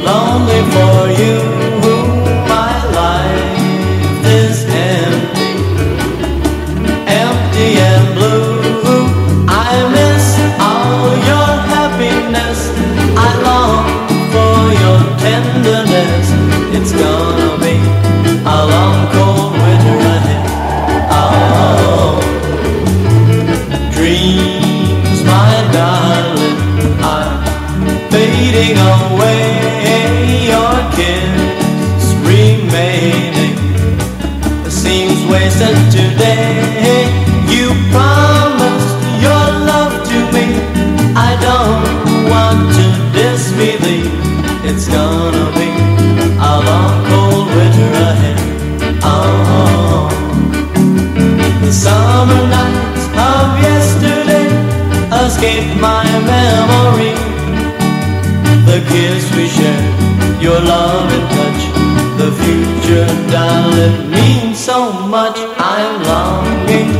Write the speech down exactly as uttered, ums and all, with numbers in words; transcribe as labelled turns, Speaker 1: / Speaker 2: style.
Speaker 1: lonely for you. My life is empty, empty and blue. I miss all your happiness. I long for your tenderness. It's gonna be a long cold winter ahead. Oh, dreams, my darling, are fading away. Your kiss remaining seems wasted today. You promised your love to me. I don't want to disbelieve. It's gonna be a long cold winter ahead. Oh, the summer nights of yesterday escape my memory. The kiss we shared, your love and touch, the future, darling, means so much. I'm longing